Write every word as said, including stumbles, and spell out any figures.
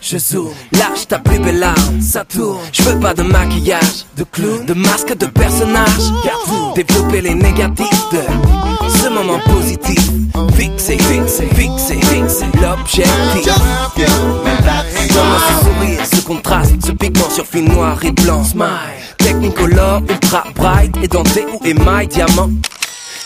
je zoome, lâche ta plus belle arme, ça tourne. Je veux pas de maquillage, de clown, de masque, de personnage. Car vous développez les négatifs de ce moment positif. Fixé, fixé, fixé, fixé, l'objectif. Comment ce sourire, ce contraste, ce pigment sur fil noir et blanc. Smile, technicolor, ultra bright, édenté ou émail, diamant.